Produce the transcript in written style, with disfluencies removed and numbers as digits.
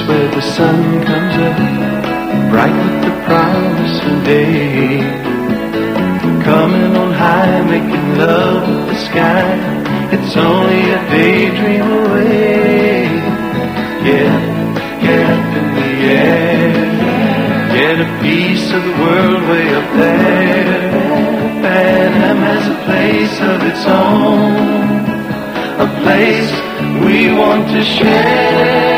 where the sun comes up, bright with the promise of day. Coming on high, making love with the sky, it's only a daydream away. Yeah, get up in the air, get a piece of the world way up there. Pan has a place of its own, a place we want to share.